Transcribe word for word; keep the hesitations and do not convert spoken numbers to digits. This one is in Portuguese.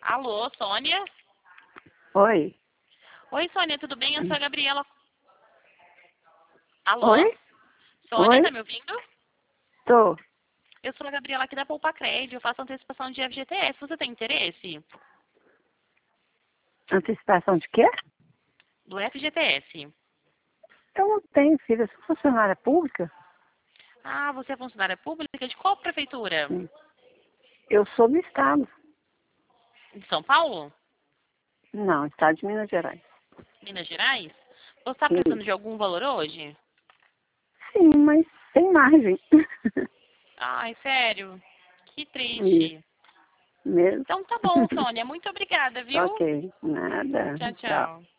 Alô, Sônia? Oi. Oi, Sônia, tudo bem? Eu sou a Gabriela. Alô? Oi? Sônia, Oi? tá me ouvindo? Tô. Eu sou a Gabriela aqui da Poupa Crédito, eu faço antecipação de F G T S. Você tem interesse? Antecipação de quê? Do F G T S. Eu não tenho, filha. Eu sou funcionária pública. Ah, você é funcionária pública? De qual prefeitura? Sim. Eu sou do estado. De São Paulo? Não, estado de Minas Gerais. Minas Gerais? Você está Sim, precisando de algum valor hoje? Sim, mas sem margem. Ai, sério? Que Isso, triste. mesmo. Então tá bom, Sônia. Muito obrigada, viu? Ok, nada. Tchau, Tchau. tchau.